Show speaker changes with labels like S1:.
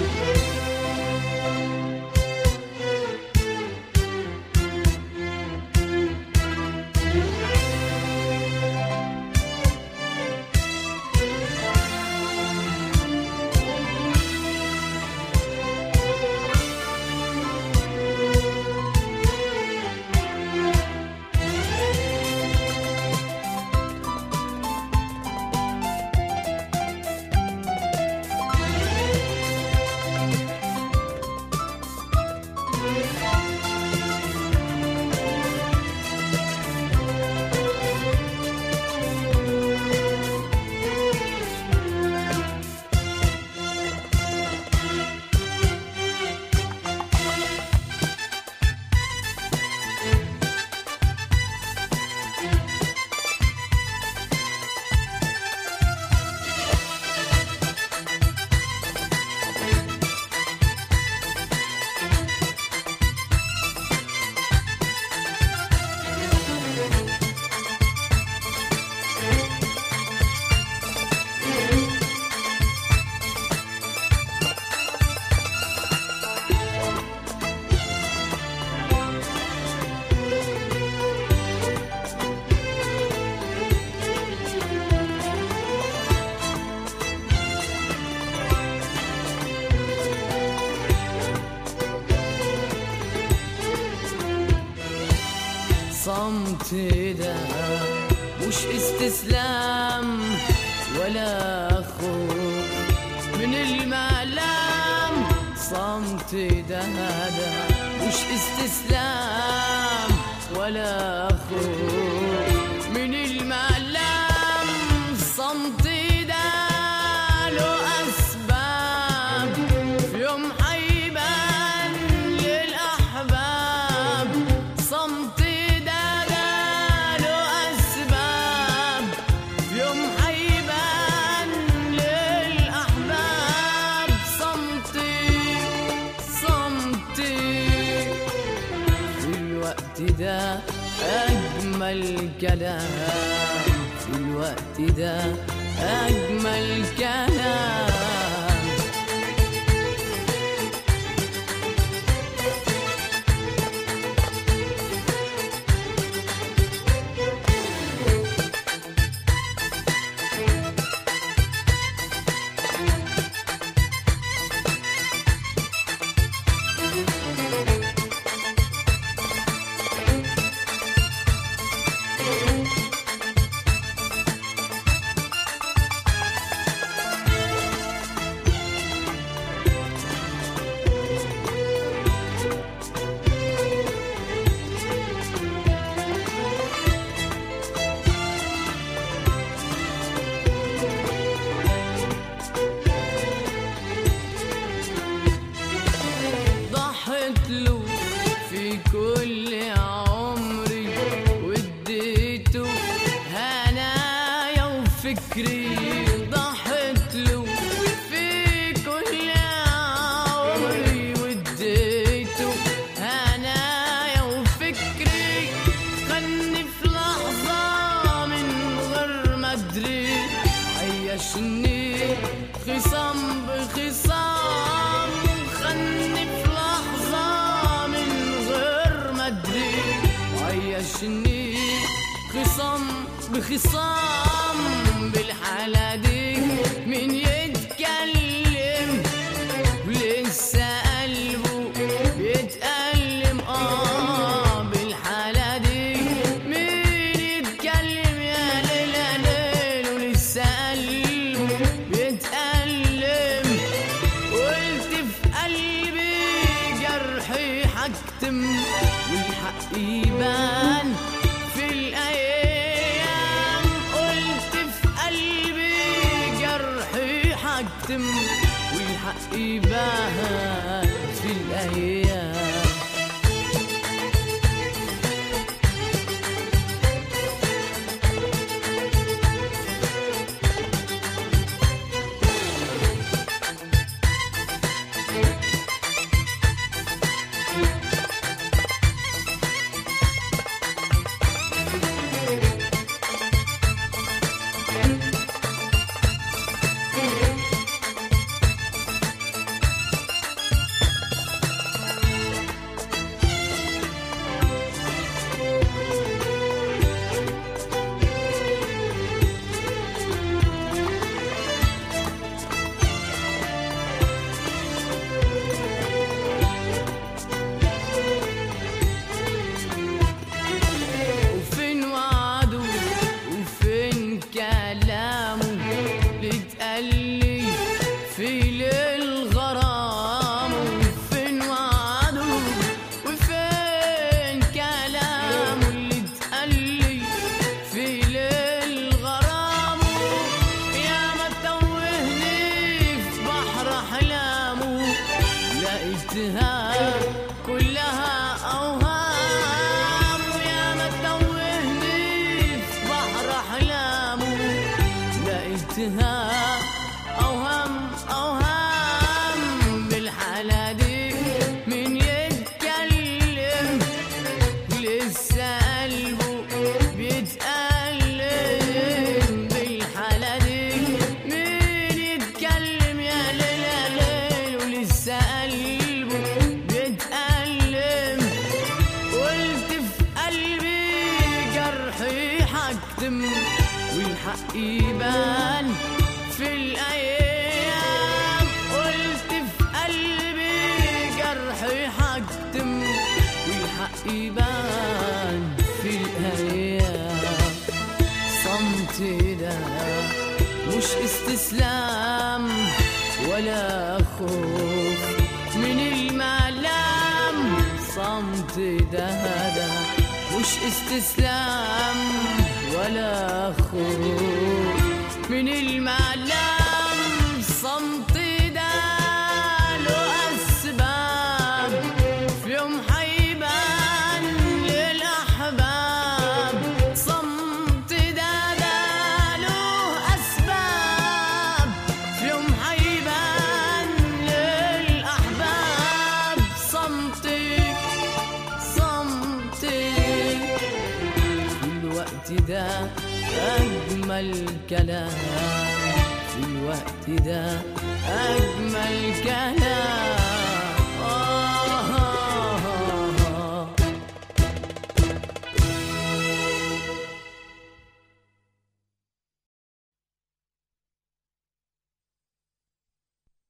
S1: صمتي ده مش استسلام ولا خوف من الملام. صمتي ده مش استسلام ولا خوف من الملام. صمتي ده له أسباب في يوم حيبان للأحباب. صمتي ده أجمل كلام، في الوقت ده أجمل كلام. في كل عمري واديته هنايا وفكري. ضحت له في كل عمري واديته هنايا وفكري. خلني في لحظة من غير ما ادري عيشني خصام بخصام. خلني في لحظة من غير ما ادري عيشني خصام بخصام. بالحالة دي مين يتكلم ولسه قلبه يتألم؟ بالحالة دي مين يتكلم يا ليل يا ليل ولسه قلبه يتألم؟ قلت في قلبي جرحي حكتم والحق يبان في الأيام. قلت في قلبي جرحي حكتم والحق يبان في الأيام. الغرام وفين وعده وفين كلامه اللي اتقالي في ليل غرامه. يا ما توهني في بحر أحلامه لقيتها كلها أوهام. يا ما توهني في بحر أحلامه لقيتها أوهام أوهام. بالحالة دي مين يتكلم لسه قلبه بيتألم. بالحالة دي مين يتكلم يا ليل يا ليل ولسه قلبه بيتألم. قلت في قلبي جرحي حكتم والحق يبان في الأيام. قلت في قلبي جرحي حكتم والحق يبان في الأيام. صمتي ده مش استسلام ولا خوف من الملام. صمتي ده مش استسلام ولا خوف من المعلم. صمتي ده له أسباب في يوم حيبان للأحباب. صمتي ده له أسباب في يوم حيبان للأحباب. صمتي في الوقت ده أجمل كلام. في الوقت ده أجمل كلام.